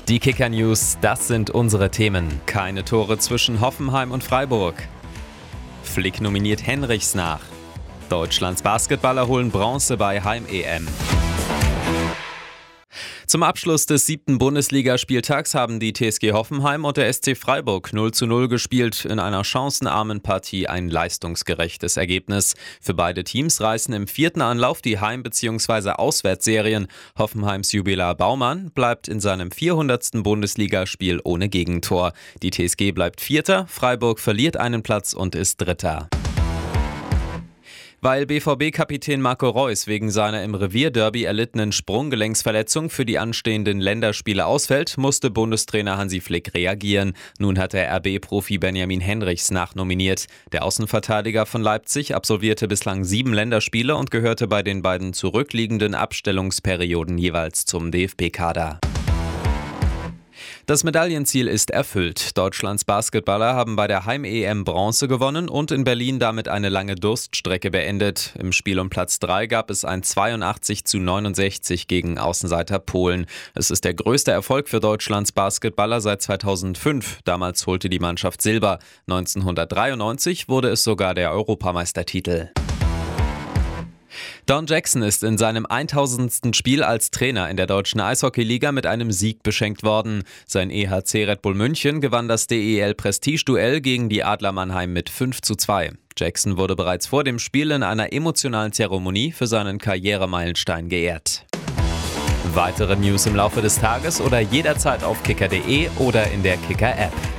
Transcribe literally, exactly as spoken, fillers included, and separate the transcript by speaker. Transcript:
Speaker 1: Die Kicker-News, das sind unsere Themen. Keine Tore zwischen Hoffenheim und Freiburg. Flick nominiert Henrichs nach. Deutschlands Basketballer holen Bronze bei Heim-E M. Zum Abschluss des siebten Bundesligaspieltags haben die T S G Hoffenheim und der S C Freiburg null zu null gespielt. In einer chancenarmen Partie ein leistungsgerechtes Ergebnis. Für beide Teams reißen im vierten Anlauf die Heim- bzw. Auswärtsserien. Hoffenheims Jubilar Baumann bleibt in seinem vierhundertsten Bundesligaspiel ohne Gegentor. Die T S G bleibt Vierter, Freiburg verliert einen Platz und ist Dritter. Weil B V B-Kapitän Marco Reus wegen seiner im Revierderby erlittenen Sprunggelenksverletzung für die anstehenden Länderspiele ausfällt, musste Bundestrainer Hansi Flick reagieren. Nun hat der R B-Profi Benjamin Henrichs nachnominiert. Der Außenverteidiger von Leipzig absolvierte bislang sieben Länderspiele und gehörte bei den beiden zurückliegenden Abstellungsperioden jeweils zum D F B-Kader. Das Medaillenziel ist erfüllt. Deutschlands Basketballer haben bei der Heim-E M Bronze gewonnen und in Berlin damit eine lange Durststrecke beendet. Im Spiel um Platz drei gab es ein zweiundachtzig zu neunundsechzig gegen Außenseiter Polen. Es ist der größte Erfolg für Deutschlands Basketballer seit zweitausendfünf. Damals holte die Mannschaft Silber. neunzehnhundertdreiundneunzig wurde es sogar der Europameistertitel. Don Jackson ist in seinem tausendsten Spiel als Trainer in der deutschen Eishockeyliga mit einem Sieg beschenkt worden. Sein E H C Red Bull München gewann das D E L-Prestigeduell gegen die Adler Mannheim mit fünf zu zwei. Jackson wurde bereits vor dem Spiel in einer emotionalen Zeremonie für seinen Karrieremeilenstein geehrt. Weitere News im Laufe des Tages oder jederzeit auf kicker punkt de oder in der Kicker-App.